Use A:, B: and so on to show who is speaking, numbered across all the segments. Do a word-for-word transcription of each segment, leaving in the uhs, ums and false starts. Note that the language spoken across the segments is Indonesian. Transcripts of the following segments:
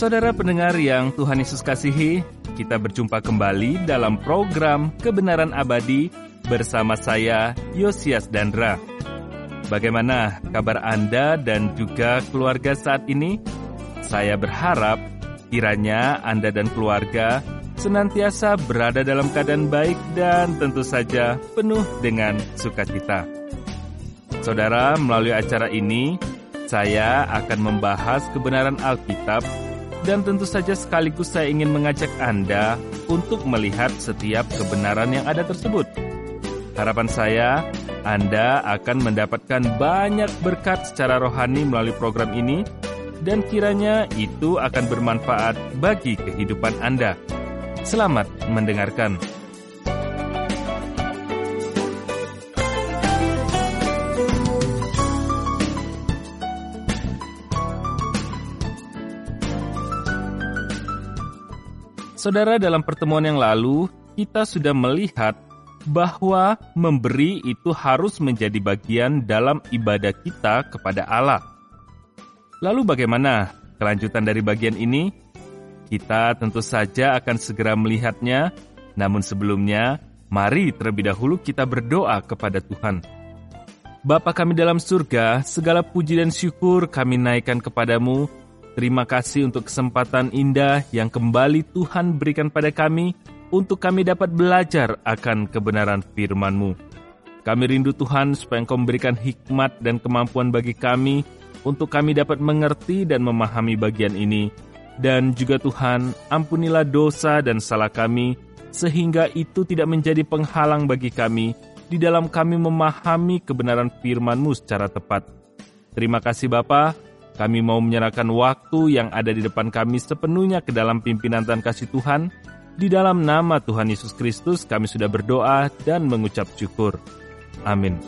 A: Saudara pendengar yang Tuhan Yesus kasihi, kita berjumpa kembali dalam program Kebenaran Abadi bersama saya, Yosias Dandra. Bagaimana kabar Anda dan juga keluarga saat ini? Saya berharap kiranya Anda dan keluarga senantiasa berada dalam keadaan baik dan tentu saja penuh dengan sukacita. Saudara, melalui acara ini, saya akan membahas kebenaran Alkitab dan tentu saja sekaligus saya ingin mengajak Anda untuk melihat setiap kebenaran yang ada tersebut. Harapan saya, Anda akan mendapatkan banyak berkat secara rohani melalui program ini, dan kiranya itu akan bermanfaat bagi kehidupan Anda. Selamat mendengarkan. Saudara, dalam pertemuan yang lalu, kita sudah melihat bahwa memberi itu harus menjadi bagian dalam ibadah kita kepada Allah. Lalu bagaimana kelanjutan dari bagian ini? Kita tentu saja akan segera melihatnya, namun sebelumnya, mari terlebih dahulu kita berdoa kepada Tuhan. Bapa kami dalam surga, segala puji dan syukur kami naikkan kepadamu. Terima kasih untuk kesempatan indah yang kembali Tuhan berikan pada kami untuk kami dapat belajar akan kebenaran firman-Mu. Kami rindu Tuhan supaya Engkau memberikan hikmat dan kemampuan bagi kami untuk kami dapat mengerti dan memahami bagian ini. Dan juga Tuhan, ampunilah dosa dan salah kami sehingga itu tidak menjadi penghalang bagi kami di dalam kami memahami kebenaran firman-Mu secara tepat. Terima kasih Bapa. Kami mau menyerahkan waktu yang ada di depan kami sepenuhnya ke dalam pimpinan dan kasih Tuhan. Di dalam nama Tuhan Yesus Kristus kami sudah berdoa dan mengucap syukur. Amin.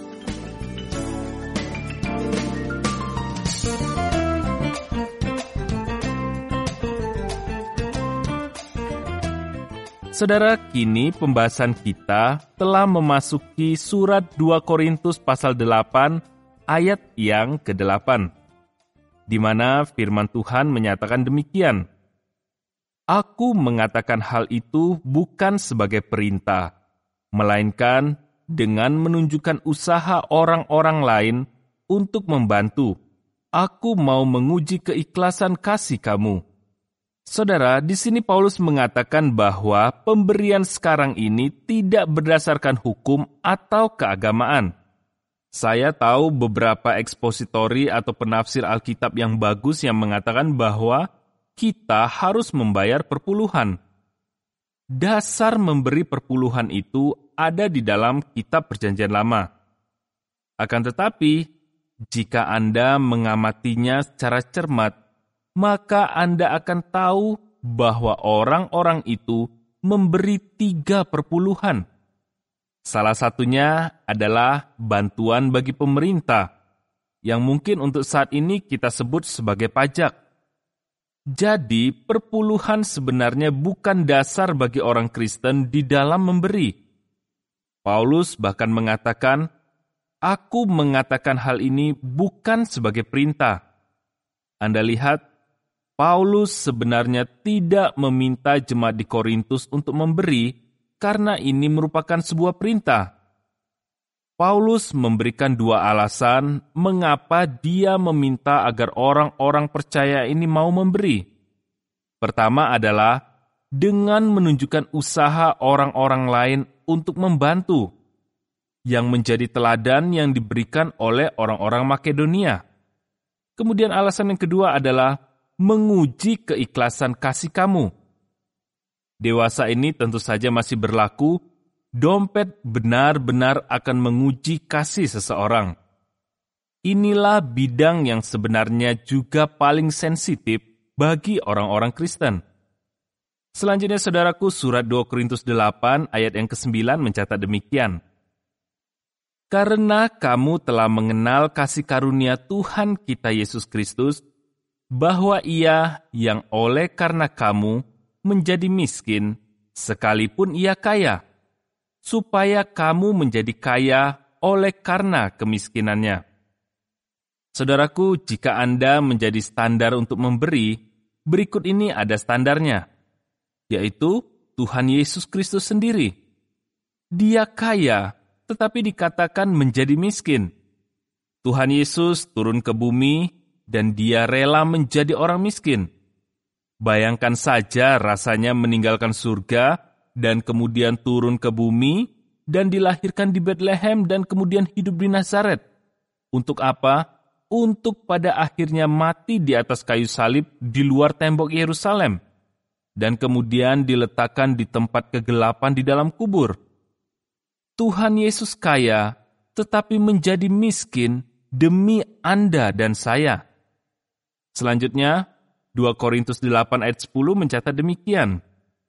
A: Saudara, kini pembahasan kita telah memasuki surat dua Korintus pasal delapan ayat yang kedelapan. Di mana firman Tuhan menyatakan demikian, "Aku mengatakan hal itu bukan sebagai perintah, melainkan dengan menunjukkan usaha orang-orang lain untuk membantu. Aku mau menguji keikhlasan kasih kamu." Saudara, di sini Paulus mengatakan bahwa pemberian sekarang ini tidak berdasarkan hukum atau keagamaan. Saya tahu beberapa ekspositori atau penafsir Alkitab yang bagus yang mengatakan bahwa kita harus membayar perpuluhan. Dasar memberi perpuluhan itu ada di dalam kitab Perjanjian Lama. Akan tetapi, jika Anda mengamatinya secara cermat, maka Anda akan tahu bahwa orang-orang itu memberi tiga perpuluhan. Salah satunya adalah bantuan bagi pemerintah, yang mungkin untuk saat ini kita sebut sebagai pajak. Jadi, perpuluhan sebenarnya bukan dasar bagi orang Kristen di dalam memberi. Paulus bahkan mengatakan, "Aku mengatakan hal ini bukan sebagai perintah." Anda lihat, Paulus sebenarnya tidak meminta jemaat di Korintus untuk memberi, karena ini merupakan sebuah perintah. Paulus memberikan dua alasan mengapa dia meminta agar orang-orang percaya ini mau memberi. Pertama adalah dengan menunjukkan usaha orang-orang lain untuk membantu, yang menjadi teladan yang diberikan oleh orang-orang Makedonia. Kemudian alasan yang kedua adalah menguji keikhlasan kasih kamu. Dewasa ini tentu saja masih berlaku, dompet benar-benar akan menguji kasih seseorang. Inilah bidang yang sebenarnya juga paling sensitif bagi orang-orang Kristen. Selanjutnya saudaraku, surat dua Korintus delapan ayat yang kesembilan mencatat demikian. "Karena kamu telah mengenal kasih karunia Tuhan kita Yesus Kristus, bahwa Ia yang oleh karena kamu menjadi miskin, sekalipun ia kaya, supaya kamu menjadi kaya oleh karena kemiskinannya." Saudaraku, jika Anda menjadi standar untuk memberi, berikut ini ada standarnya, yaitu Tuhan Yesus Kristus sendiri. Dia kaya, tetapi dikatakan menjadi miskin. Tuhan Yesus turun ke bumi dan dia rela menjadi orang miskin. Bayangkan saja rasanya meninggalkan surga dan kemudian turun ke bumi dan dilahirkan di Bethlehem dan kemudian hidup di Nazaret. Untuk apa? Untuk pada akhirnya mati di atas kayu salib di luar tembok Yerusalem dan kemudian diletakkan di tempat kegelapan di dalam kubur. Tuhan Yesus kaya, tetapi menjadi miskin demi Anda dan saya. Selanjutnya, dua Korintus delapan ayat sepuluh mencatat demikian.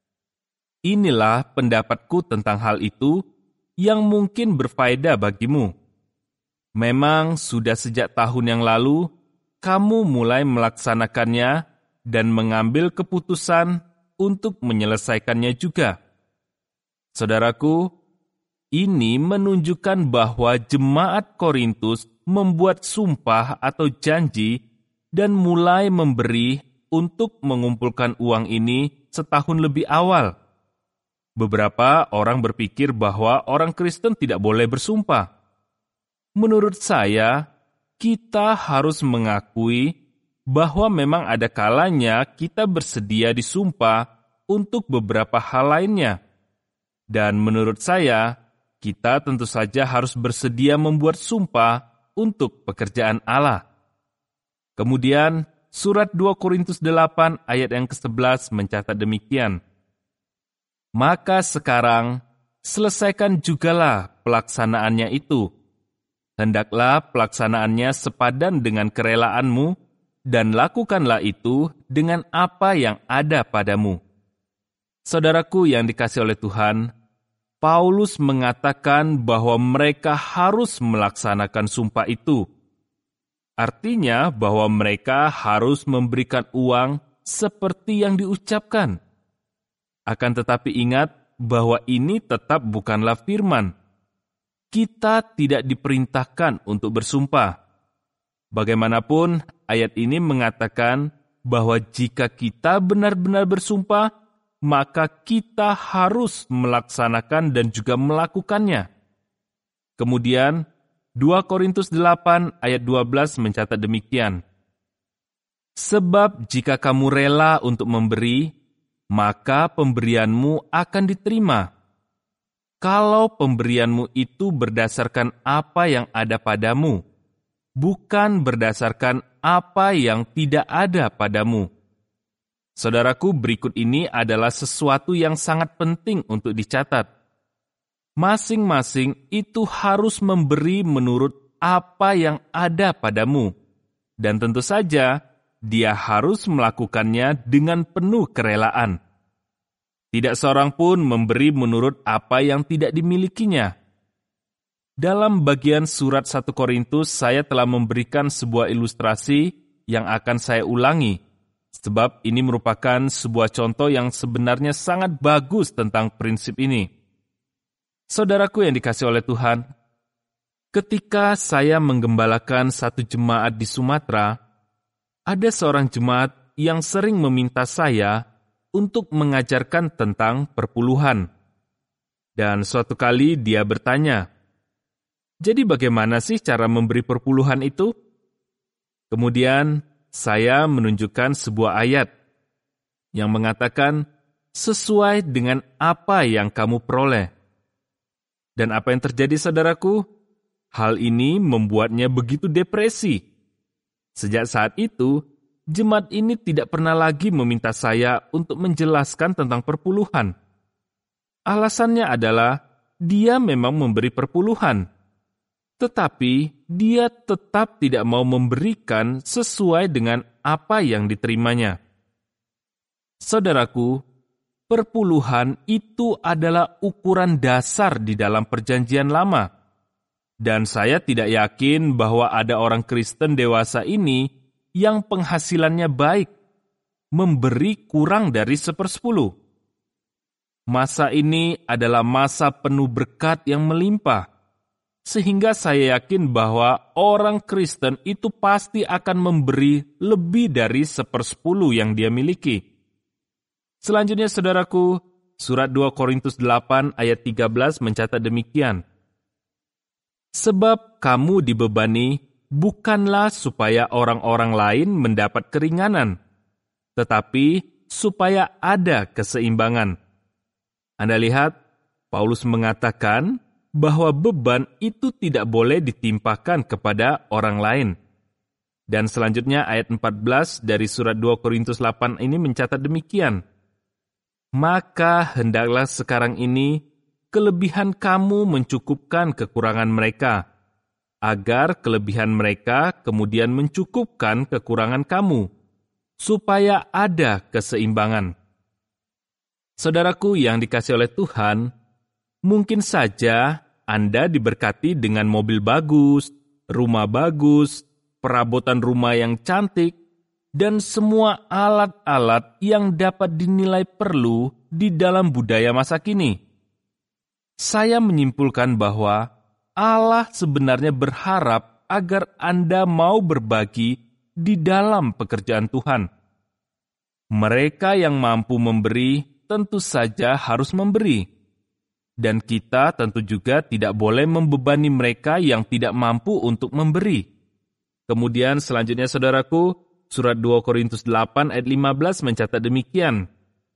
A: Inilah pendapatku tentang hal itu yang mungkin berfaedah bagimu. Memang sudah sejak tahun yang lalu, kamu mulai melaksanakannya dan mengambil keputusan untuk menyelesaikannya juga. Saudaraku, ini menunjukkan bahwa jemaat Korintus membuat sumpah atau janji dan mulai memberi untuk mengumpulkan uang ini setahun lebih awal. Beberapa orang berpikir bahwa orang Kristen tidak boleh bersumpah. Menurut saya, kita harus mengakui bahwa memang ada kalanya kita bersedia disumpah untuk beberapa hal lainnya. Dan menurut saya, kita tentu saja harus bersedia membuat sumpah untuk pekerjaan Allah. Kemudian, surat dua Korintus delapan ayat yang kesebelas mencatat demikian. Maka sekarang, selesaikan jugalah pelaksanaannya itu. Hendaklah pelaksanaannya sepadan dengan kerelaanmu, dan lakukanlah itu dengan apa yang ada padamu. Saudaraku yang dikasihi oleh Tuhan, Paulus mengatakan bahwa mereka harus melaksanakan sumpah itu. Artinya bahwa mereka harus memberikan uang seperti yang diucapkan. Akan tetapi ingat bahwa ini tetap bukanlah firman. Kita tidak diperintahkan untuk bersumpah. Bagaimanapun, ayat ini mengatakan bahwa jika kita benar-benar bersumpah, maka kita harus melaksanakan dan juga melakukannya. Kemudian, dua Korintus delapan ayat dua belas mencatat demikian. Sebab jika kamu rela untuk memberi, maka pemberianmu akan diterima. Kalau pemberianmu itu berdasarkan apa yang ada padamu, bukan berdasarkan apa yang tidak ada padamu. Saudaraku, berikut ini adalah sesuatu yang sangat penting untuk dicatat. Masing-masing itu harus memberi menurut apa yang ada padamu. Dan tentu saja, dia harus melakukannya dengan penuh kerelaan. Tidak seorang pun memberi menurut apa yang tidak dimilikinya. Dalam bagian surat satu Korintus, saya telah memberikan sebuah ilustrasi yang akan saya ulangi, sebab ini merupakan sebuah contoh yang sebenarnya sangat bagus tentang prinsip ini. Saudaraku yang dikasihi oleh Tuhan, ketika saya menggembalakan satu jemaat di Sumatera, ada seorang jemaat yang sering meminta saya untuk mengajarkan tentang perpuluhan. Dan suatu kali dia bertanya, jadi bagaimana sih cara memberi perpuluhan itu? Kemudian saya menunjukkan sebuah ayat yang mengatakan sesuai dengan apa yang kamu peroleh. Dan apa yang terjadi, saudaraku? Hal ini membuatnya begitu depresi. Sejak saat itu, jemaat ini tidak pernah lagi meminta saya untuk menjelaskan tentang perpuluhan. Alasannya adalah dia memang memberi perpuluhan, tetapi dia tetap tidak mau memberikan sesuai dengan apa yang diterimanya. Saudaraku, perpuluhan itu adalah ukuran dasar di dalam perjanjian lama. Dan saya tidak yakin bahwa ada orang Kristen dewasa ini yang penghasilannya baik, memberi kurang dari sepersepuluh. Masa ini adalah masa penuh berkat yang melimpah. sehingga saya yakin bahwa orang Kristen itu pasti akan memberi lebih dari sepersepuluh yang dia miliki. Selanjutnya, saudaraku, surat dua Korintus delapan ayat tiga belas mencatat demikian. Sebab kamu dibebani bukanlah supaya orang-orang lain mendapat keringanan, tetapi supaya ada keseimbangan. Anda lihat, Paulus mengatakan bahwa beban itu tidak boleh ditimpakan kepada orang lain. Dan selanjutnya ayat empat belas dari surat dua Korintus delapan ini mencatat demikian. Maka hendaklah sekarang ini kelebihan kamu mencukupkan kekurangan mereka, agar kelebihan mereka kemudian mencukupkan kekurangan kamu, supaya ada keseimbangan. Saudaraku yang dikasihi oleh Tuhan, mungkin saja Anda diberkati dengan mobil bagus, rumah bagus, perabotan rumah yang cantik, dan semua alat-alat yang dapat dinilai perlu di dalam budaya masa kini. Saya menyimpulkan bahwa Allah sebenarnya berharap agar Anda mau berbagi di dalam pekerjaan Tuhan. Mereka yang mampu memberi tentu saja harus memberi. Dan kita tentu juga tidak boleh membebani mereka yang tidak mampu untuk memberi. Kemudian selanjutnya saudaraku, surat dua Korintus delapan ayat lima belas mencatat demikian.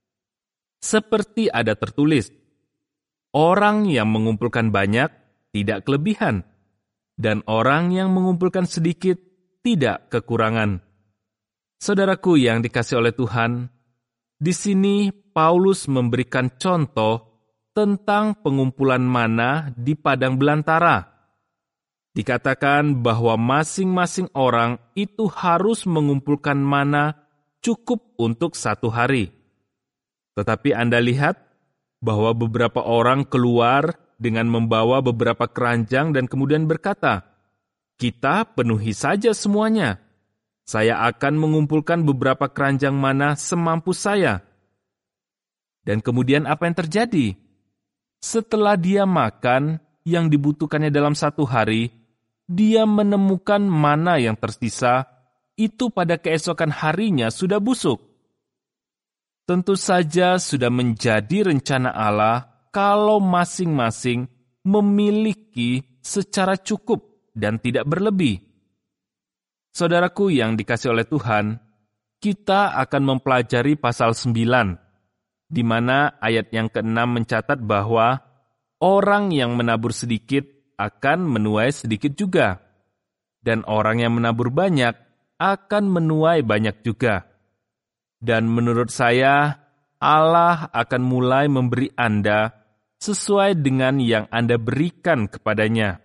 A: Seperti ada tertulis, orang yang mengumpulkan banyak tidak kelebihan, dan orang yang mengumpulkan sedikit tidak kekurangan. Saudaraku yang dikasihi oleh Tuhan, di sini Paulus memberikan contoh tentang pengumpulan mana di padang belantara. Dikatakan bahwa masing-masing orang itu harus mengumpulkan mana cukup untuk satu hari. Tetapi Anda lihat bahwa beberapa orang keluar dengan membawa beberapa keranjang dan kemudian berkata, "Kita penuhi saja semuanya. Saya akan mengumpulkan beberapa keranjang mana semampu saya." Dan kemudian apa yang terjadi? Setelah dia makan yang dibutuhkannya dalam satu hari, dia menemukan mana yang tersisa, itu pada keesokan harinya sudah busuk. Tentu saja sudah menjadi rencana Allah kalau masing-masing memiliki secara cukup dan tidak berlebih. Saudaraku yang dikasihi oleh Tuhan, kita akan mempelajari pasal sembilan, di mana ayat yang keenam mencatat bahwa orang yang menabur sedikit akan menuai sedikit juga, dan orang yang menabur banyak akan menuai banyak juga. Dan menurut saya, Allah akan mulai memberi Anda sesuai dengan yang Anda berikan kepadanya.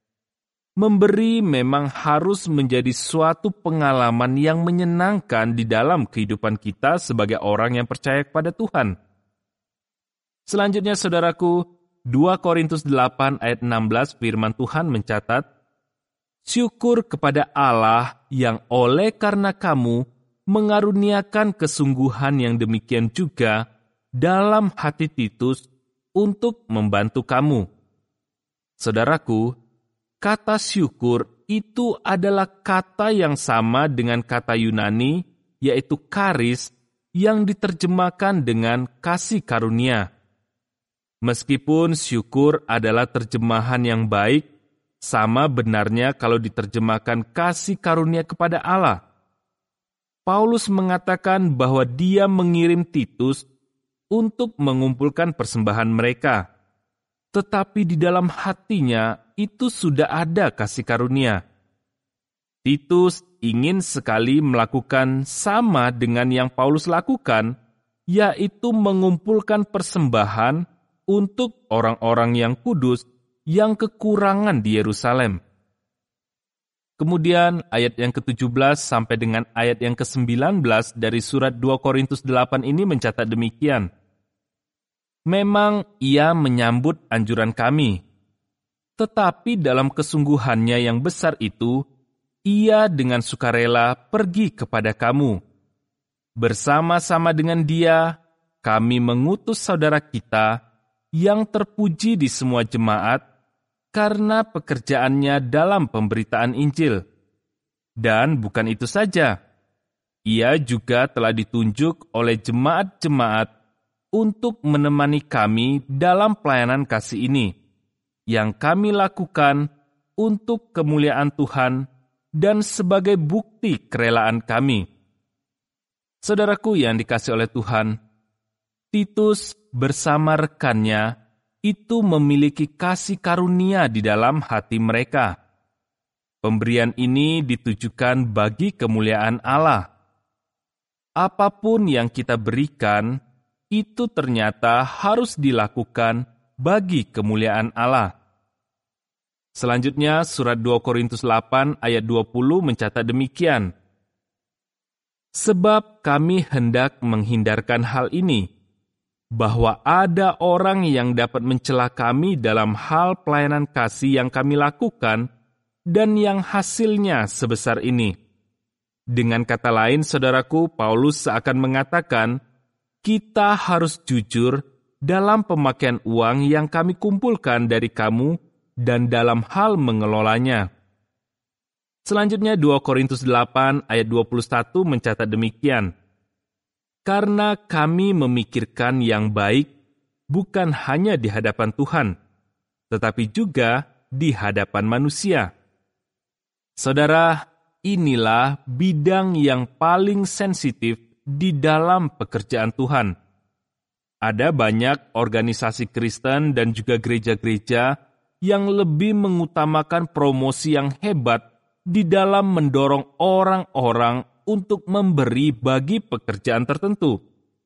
A: Memberi memang harus menjadi suatu pengalaman yang menyenangkan di dalam kehidupan kita sebagai orang yang percaya kepada Tuhan. Selanjutnya, saudaraku, dua Korintus delapan ayat enam belas firman Tuhan mencatat, "Syukur kepada Allah yang oleh karena kamu mengaruniakan kesungguhan yang demikian juga dalam hati Titus untuk membantu kamu." Saudaraku, kata syukur itu adalah kata yang sama dengan kata Yunani, yaitu charis, yang diterjemahkan dengan kasih karunia. Meskipun syukur adalah terjemahan yang baik, sama benarnya kalau diterjemahkan kasih karunia kepada Allah. Paulus mengatakan bahwa dia mengirim Titus untuk mengumpulkan persembahan mereka, tetapi di dalam hatinya itu sudah ada kasih karunia. Titus ingin sekali melakukan sama dengan yang Paulus lakukan, yaitu mengumpulkan persembahan untuk orang-orang yang kudus yang kekurangan di Yerusalem. Kemudian ayat yang ketujuh belas sampai dengan ayat yang kesembilan belas dari surat dua Korintus delapan ini mencatat demikian. Memang ia menyambut anjuran kami, tetapi dalam kesungguhannya yang besar itu, ia dengan sukarela pergi kepada kamu. Bersama-sama dengan dia, kami mengutus saudara kita yang terpuji di semua jemaat, karena pekerjaannya dalam pemberitaan Injil. Dan bukan itu saja, ia juga telah ditunjuk oleh jemaat-jemaat untuk menemani kami dalam pelayanan kasih ini, yang kami lakukan untuk kemuliaan Tuhan dan sebagai bukti kerelaan kami. Saudaraku yang dikasihi oleh Tuhan, Titus bersama rekannya itu memiliki kasih karunia di dalam hati mereka. Pemberian ini ditujukan bagi kemuliaan Allah. Apapun yang kita berikan, itu ternyata harus dilakukan bagi kemuliaan Allah. Selanjutnya, surat dua Korintus delapan ayat dua puluh mencatat demikian. Sebab kami hendak menghindarkan hal ini, bahwa ada orang yang dapat mencela kami dalam hal pelayanan kasih yang kami lakukan dan yang hasilnya sebesar ini. Dengan kata lain, saudaraku, Paulus seakan mengatakan, kita harus jujur dalam pemakaian uang yang kami kumpulkan dari kamu dan dalam hal mengelolanya. Selanjutnya dua Korintus delapan ayat dua puluh satu mencatat demikian. Karena kami memikirkan yang baik bukan hanya di hadapan Tuhan, tetapi juga di hadapan manusia. Saudara, inilah bidang yang paling sensitif di dalam pekerjaan Tuhan. Ada banyak organisasi Kristen dan juga gereja-gereja yang lebih mengutamakan promosi yang hebat di dalam mendorong orang-orang untuk memberi bagi pekerjaan tertentu.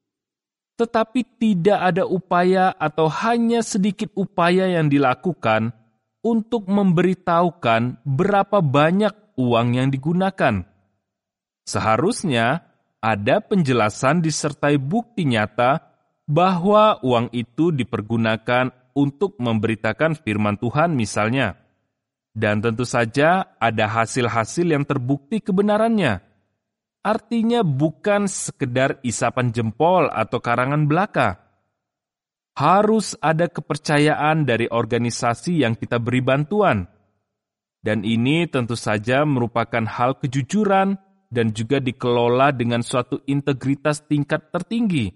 A: Tetapi tidak ada upaya atau hanya sedikit upaya yang dilakukan untuk memberitahukan berapa banyak uang yang digunakan. Seharusnya ada penjelasan disertai bukti nyata bahwa uang itu dipergunakan untuk memberitakan firman Tuhan misalnya. Dan tentu saja ada hasil-hasil yang terbukti kebenarannya. Artinya bukan sekedar isapan jempol atau karangan belaka. Harus ada kepercayaan dari organisasi yang kita beri bantuan. Dan ini tentu saja merupakan hal kejujuran dan juga dikelola dengan suatu integritas tingkat tertinggi.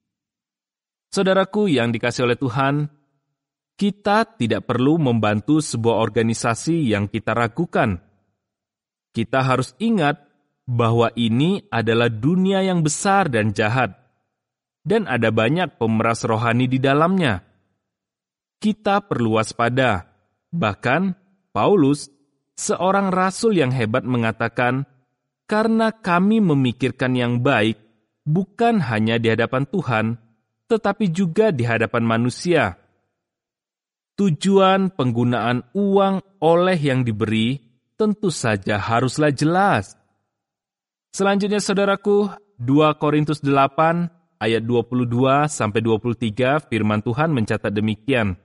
A: Saudaraku yang dikasihi oleh Tuhan, kita tidak perlu membantu sebuah organisasi yang kita ragukan. Kita harus ingat bahwa ini adalah dunia yang besar dan jahat, dan ada banyak pemeras rohani di dalamnya. Kita perlu waspada. Bahkan, Paulus, seorang rasul yang hebat mengatakan, karena kami memikirkan yang baik, bukan hanya di hadapan Tuhan, tetapi juga di hadapan manusia. Tujuan penggunaan uang oleh yang diberi tentu saja haruslah jelas. Selanjutnya saudaraku, dua Korintus delapan ayat dua puluh dua sampai dua puluh tiga firman Tuhan mencatat demikian.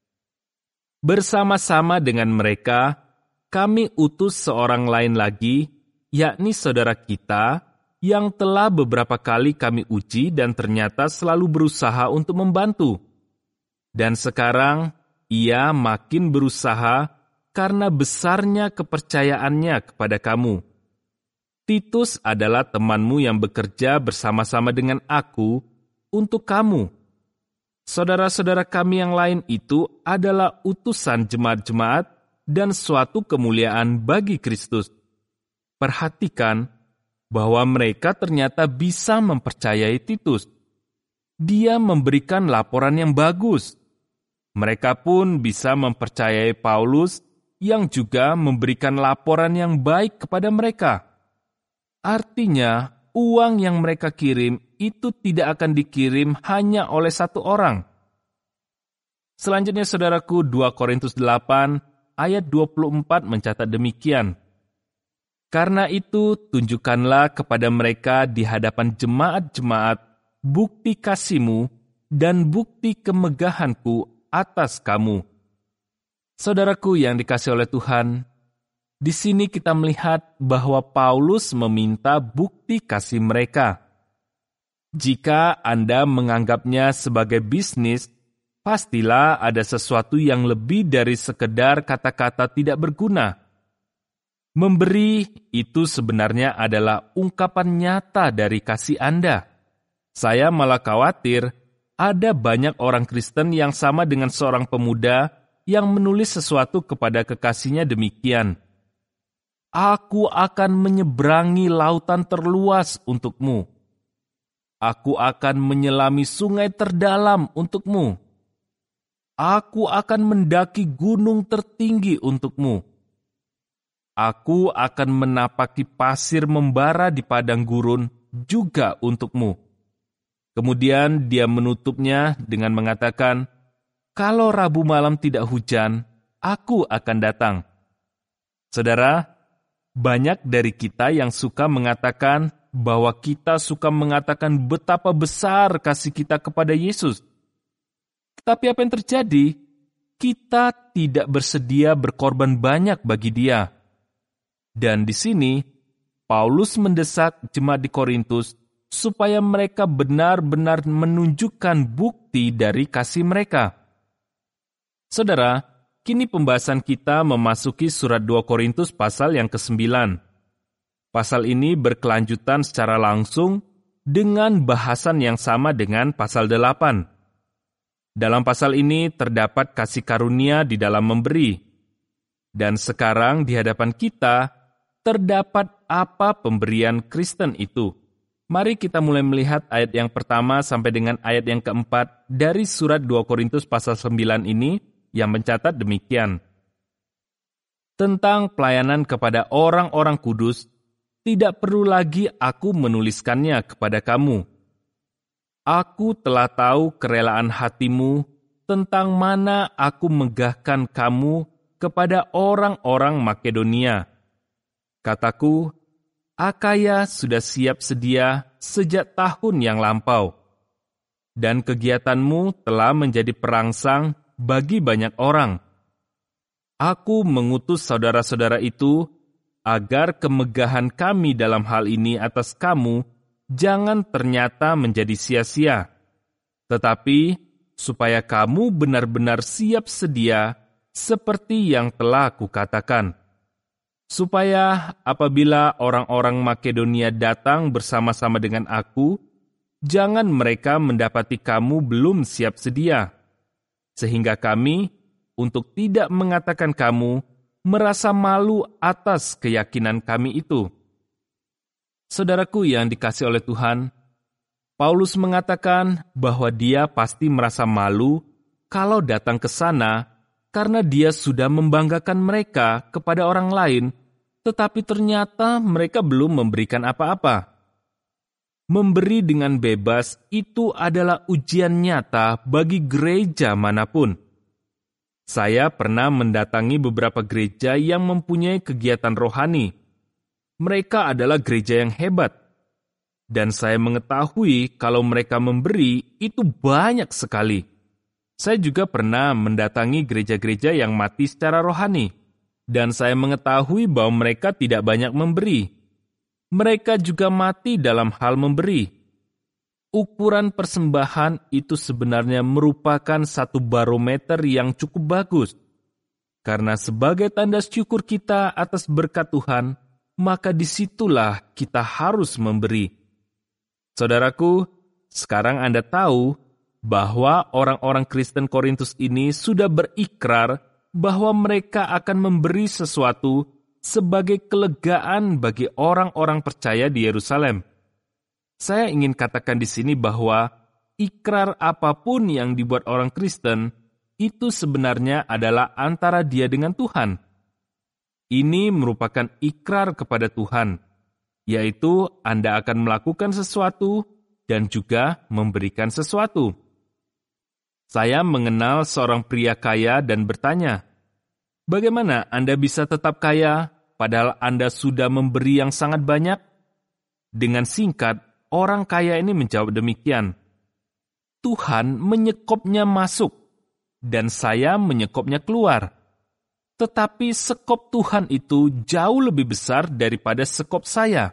A: Bersama-sama dengan mereka, kami utus seorang lain lagi, yakni saudara kita, yang telah beberapa kali kami uji dan ternyata selalu berusaha untuk membantu. Dan sekarang, ia makin berusaha karena besarnya kepercayaannya kepada kamu. Titus adalah temanmu yang bekerja bersama-sama dengan aku untuk kamu. Saudara-saudara kami yang lain itu adalah utusan jemaat-jemaat dan suatu kemuliaan bagi Kristus. Perhatikan bahwa mereka ternyata bisa mempercayai Titus. Dia memberikan laporan yang bagus. Mereka pun bisa mempercayai Paulus yang juga memberikan laporan yang baik kepada mereka. Artinya, uang yang mereka kirim itu tidak akan dikirim hanya oleh satu orang. Selanjutnya, saudaraku, dua Korintus delapan ayat dua puluh empat mencatat demikian. Karena itu, tunjukkanlah kepada mereka di hadapan jemaat-jemaat bukti kasih-Mu dan bukti kemegahan-Ku atas kamu. Saudaraku yang dikasihi oleh Tuhan, di sini kita melihat bahwa Paulus meminta bukti kasih mereka. Jika Anda menganggapnya sebagai bisnis, pastilah ada sesuatu yang lebih dari sekedar kata-kata tidak berguna. Memberi itu sebenarnya adalah ungkapan nyata dari kasih Anda. Saya malah khawatir ada banyak orang Kristen yang sama dengan seorang pemuda yang menulis sesuatu kepada kekasihnya demikian. Aku akan menyeberangi lautan terluas untukmu. Aku akan menyelami sungai terdalam untukmu. Aku akan mendaki gunung tertinggi untukmu. Aku akan menapaki pasir membara di padang gurun juga untukmu. Kemudian dia menutupnya dengan mengatakan, kalau Rabu malam tidak hujan, aku akan datang. Saudara, banyak dari kita yang suka mengatakan bahwa kita suka mengatakan betapa besar kasih kita kepada Yesus. Tapi apa yang terjadi? Kita tidak bersedia berkorban banyak bagi Dia. Dan di sini, Paulus mendesak jemaat di Korintus supaya mereka benar-benar menunjukkan bukti dari kasih mereka. Saudara, kini pembahasan kita memasuki surat dua Korintus pasal yang kesembilan. Pasal ini berkelanjutan secara langsung dengan bahasan yang sama dengan pasal delapan. Dalam pasal ini terdapat kasih karunia di dalam memberi. Dan sekarang di hadapan kita terdapat apa pemberian Kristen itu. Mari kita mulai melihat ayat yang pertama sampai dengan ayat yang keempat dari surat dua Korintus pasal sembilan ini yang mencatat demikian. Tentang pelayanan kepada orang-orang kudus, tidak perlu lagi aku menuliskannya kepada kamu. Aku telah tahu kerelaan hatimu tentang mana aku megahkan kamu kepada orang-orang Makedonia. Kataku, Akaya sudah siap sedia sejak tahun yang lampau, dan kegiatanmu telah menjadi perangsang bagi banyak orang. Aku mengutus saudara-saudara itu agar kemegahan kami dalam hal ini atas kamu jangan ternyata menjadi sia-sia, tetapi supaya kamu benar-benar siap sedia seperti yang telah kukatakan. Supaya apabila orang-orang Makedonia datang bersama-sama dengan aku, jangan mereka mendapati kamu belum siap sedia, sehingga kami, untuk tidak mengatakan kamu, merasa malu atas keyakinan kami itu. Saudaraku yang dikasihi oleh Tuhan, Paulus mengatakan bahwa dia pasti merasa malu kalau datang ke sana karena dia sudah membanggakan mereka kepada orang lain, tetapi ternyata mereka belum memberikan apa-apa. Memberi dengan bebas itu adalah ujian nyata bagi gereja manapun. Saya pernah mendatangi beberapa gereja yang mempunyai kegiatan rohani. Mereka adalah gereja yang hebat. Dan saya mengetahui kalau mereka memberi itu banyak sekali. Saya juga pernah mendatangi gereja-gereja yang mati secara rohani. Dan saya mengetahui bahwa mereka tidak banyak memberi. Mereka juga mati dalam hal memberi. Ukuran persembahan itu sebenarnya merupakan satu barometer yang cukup bagus. Karena sebagai tanda syukur kita atas berkat Tuhan, maka disitulah kita harus memberi. Saudaraku, sekarang Anda tahu bahwa orang-orang Kristen Korintus ini sudah berikrar bahwa mereka akan memberi sesuatu sebagai kelegaan bagi orang-orang percaya di Yerusalem. Saya ingin katakan di sini bahwa ikrar apapun yang dibuat orang Kristen itu sebenarnya adalah antara dia dengan Tuhan. Ini merupakan ikrar kepada Tuhan, yaitu Anda akan melakukan sesuatu dan juga memberikan sesuatu. Saya mengenal seorang pria kaya dan bertanya, bagaimana Anda bisa tetap kaya padahal Anda sudah memberi yang sangat banyak? Dengan singkat, orang kaya ini menjawab demikian, Tuhan menyekopnya masuk dan saya menyekopnya keluar. Tetapi sekop Tuhan itu jauh lebih besar daripada sekop saya.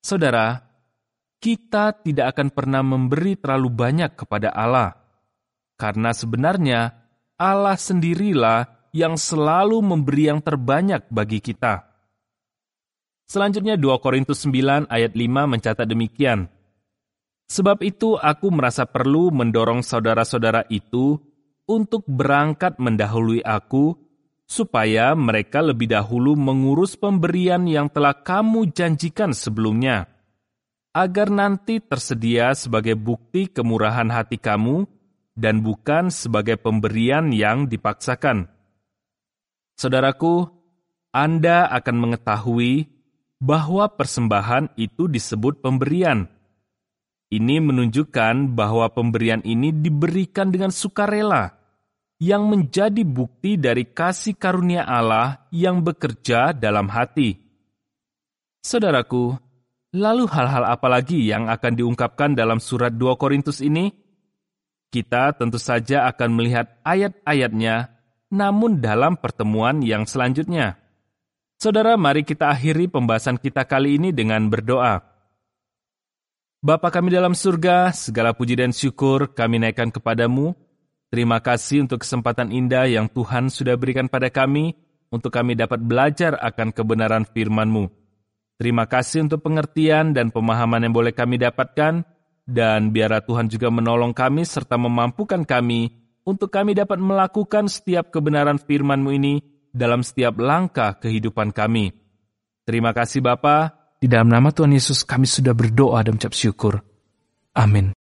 A: Saudara, kita tidak akan pernah memberi terlalu banyak kepada Allah. karena sebenarnya Allah sendirilah yang selalu memberi yang terbanyak bagi kita. Selanjutnya dua Korintus sembilan ayat lima mencatat demikian. Sebab itu aku merasa perlu mendorong saudara-saudara itu untuk berangkat mendahului aku, supaya mereka lebih dahulu mengurus pemberian yang telah kamu janjikan sebelumnya, agar nanti tersedia sebagai bukti kemurahan hati kamu dan bukan sebagai pemberian yang dipaksakan. Saudaraku, Anda akan mengetahui bahwa persembahan itu disebut pemberian. Ini menunjukkan bahwa pemberian ini diberikan dengan sukarela, yang menjadi bukti dari kasih karunia Allah yang bekerja dalam hati. Saudaraku, lalu hal-hal apa lagi yang akan diungkapkan dalam surat dua Korintus ini? Kita tentu saja akan melihat ayat-ayatnya, namun dalam pertemuan yang selanjutnya. Saudara, mari kita akhiri pembahasan kita kali ini dengan berdoa. Bapa kami dalam surga, segala puji dan syukur kami naikkan kepadamu. Terima kasih untuk kesempatan indah yang Tuhan sudah berikan pada kami, untuk kami dapat belajar akan kebenaran firman-Mu. Terima kasih untuk pengertian dan pemahaman yang boleh kami dapatkan, dan biarlah Tuhan juga menolong kami serta memampukan kami untuk kami dapat melakukan setiap kebenaran firman-Mu ini dalam setiap langkah kehidupan kami. Terima kasih Bapa. Di dalam nama Tuhan Yesus kami sudah berdoa dan mengucap syukur. Amin.